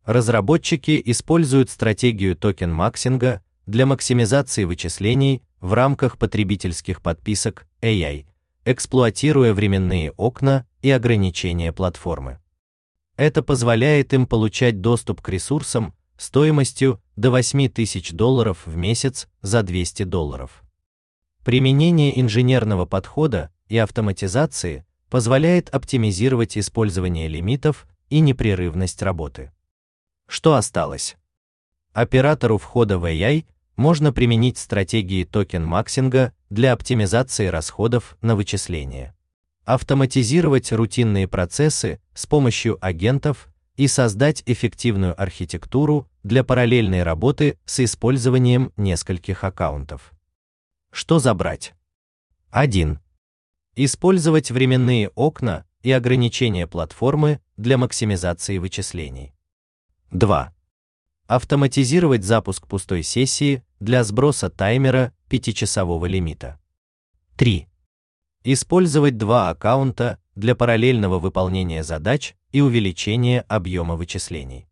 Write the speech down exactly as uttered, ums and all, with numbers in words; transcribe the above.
Разработчики используют стратегию токен-максинга для максимизации вычислений в рамках потребительских подписок эй ай, эксплуатируя временные окна и ограничения платформы. Это позволяет им получать доступ к ресурсам стоимостью до восьми тысяч долларов в месяц за двести долларов. Применение инженерного подхода и автоматизации позволяет оптимизировать использование лимитов и непрерывность работы. Что осталось? Оператору входа в эй ай можно применить стратегии токен-максинга для оптимизации расходов на вычисления, автоматизировать рутинные процессы с помощью агентов и создать эффективную архитектуру для параллельной работы с использованием нескольких аккаунтов. Что забрать? один. Использовать временные окна и ограничения платформы для максимизации вычислений. два. Автоматизировать запуск пустой сессии для сброса таймера пятичасового лимита. три. Использовать два аккаунта для параллельного выполнения задач и увеличения объема вычислений.